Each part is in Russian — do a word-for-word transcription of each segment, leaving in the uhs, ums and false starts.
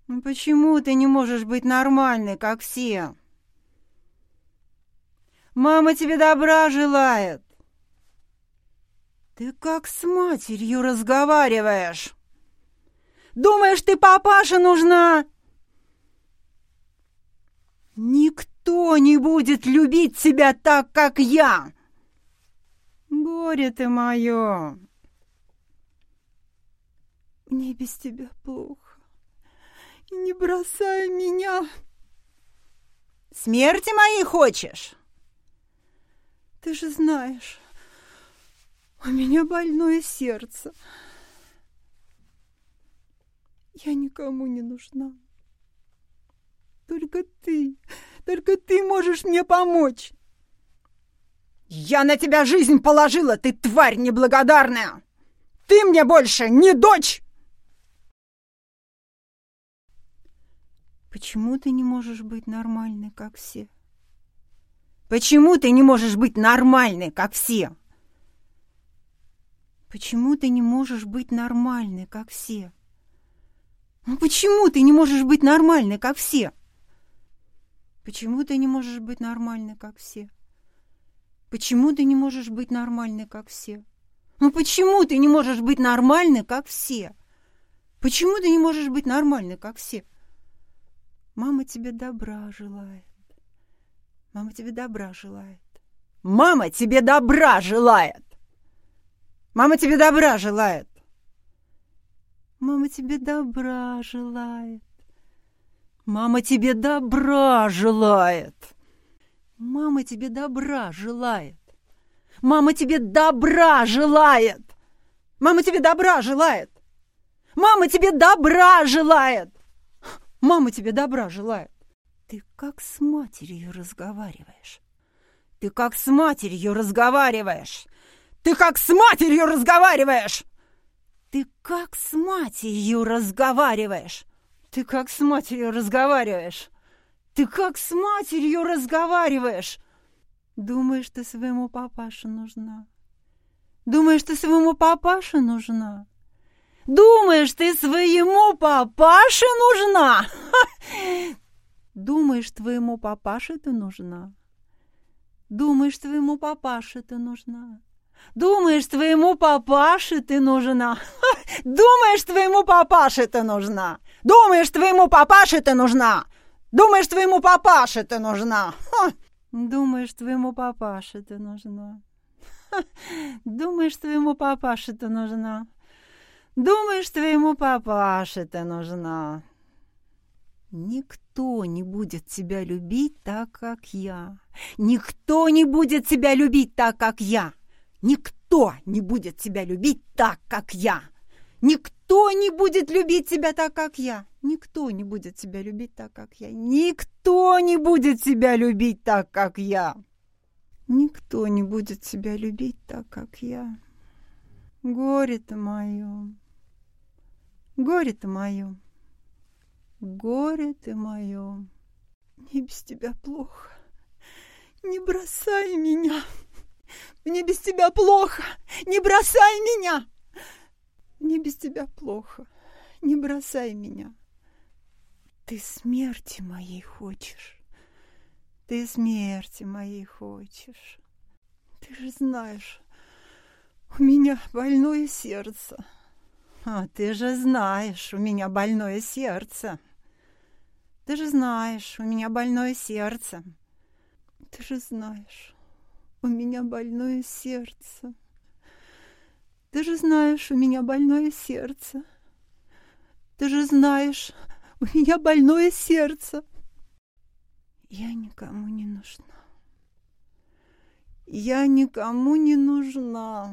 Ну почему ты не можешь быть нормальной, как все? Мама тебе добра желает. Ты как с матерью разговариваешь? Думаешь, ты папаше нужна? Никто не будет любить тебя так, как я. Горе ты мое. Мне без тебя плохо. Не бросай меня. Смерти моей хочешь? Ты же знаешь, у меня больное сердце. Я никому не нужна. Только ты, только ты можешь мне помочь. Я на тебя жизнь положила, ты тварь неблагодарная. Ты мне больше не дочь. Почему ты не можешь быть нормальной, как все? Почему ты не можешь быть нормальной, как все? Почему ты не можешь быть нормальной, как все? Ну почему ты не можешь быть нормальной, как все? Почему ты не можешь быть нормальной, как все? Почему ты не можешь быть нормальной, как все? Ну почему ты не можешь быть нормальной, как все? Почему ты не можешь быть нормальной, как все? Мама тебе добра желает. Мама тебе добра желает. Мама тебе добра желает. Мама тебе добра желает. Мама тебе добра желает. Мама тебе добра желает. Мама тебе добра желает. Мама тебе добра желает. Мама тебе добра желает. Мама тебе добра желает. Мама тебе добра желает. Ты как с матерью разговариваешь. Ты как с матерью разговариваешь. Ты как с матерью разговариваешь. Ты как с матерью разговариваешь. Ты как с матерью разговариваешь. Ты как с матерью разговариваешь. Думаешь, ты своему папаше нужна. Думаешь, ты своему папаше нужна. Думаешь, ты своему папаше нужна. Ха! Думаешь, твоему папаше ты нужна. Думаешь, твоему папаше ты нужна. Думаешь, твоему папаше ты нужна. Ха! Думаешь, твоему папаше ты нужна. Думаешь, твоему папаше ты нужна. Думаешь, твоему папаше ты нужна. Ха! Думаешь, твоему папаше ты нужна. Ха! Думаешь, твоему папаше ты нужна. Думаешь, твоему папаше ты нужна. Никто не будет тебя любить так, как я. Никто не будет тебя любить так, как я. Никто не будет тебя любить так, как я. Никто не будет любить тебя так, как я. Никто не будет тебя любить так, как я. Никто не будет тебя любить так, как я. Никто не будет тебя любить так, как я. Горе-то мое. Горе-то мое. Горе ты мое. Мне без тебя плохо. Не бросай меня. Мне без тебя плохо. Не бросай меня. Мне без тебя плохо. Не бросай меня. Ты смерти моей хочешь. Ты смерти моей хочешь. Ты же знаешь, у меня больное сердце. А ты же знаешь, у меня больное сердце. Ты же знаешь, у меня больное сердце. Ты же знаешь, у меня больное сердце. Ты же знаешь, у меня больное сердце. Ты же знаешь, у меня больное сердце. Я никому не нужна. Я никому не нужна.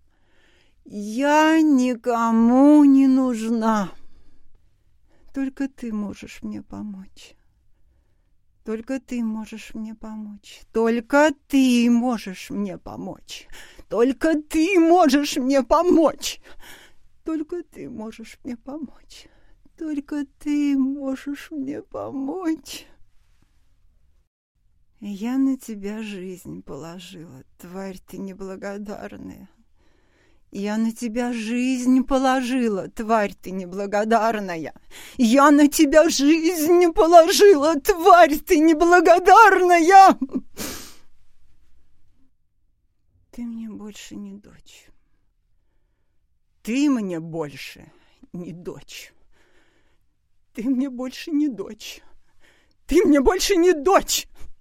Я никому не нужна. Только ты можешь мне помочь. Только ты можешь мне помочь. Только ты можешь мне помочь. Только ты можешь мне помочь. Только ты можешь мне помочь. Только ты можешь мне помочь. Я на тебя жизнь положила, тварь ты неблагодарная. Я на тебя жизнь положила, тварь ты неблагодарная. Я на тебя жизнь положила, тварь ты неблагодарная. Ты мне больше не дочь. Ты мне больше не дочь. Ты мне больше не дочь. Ты мне больше не дочь.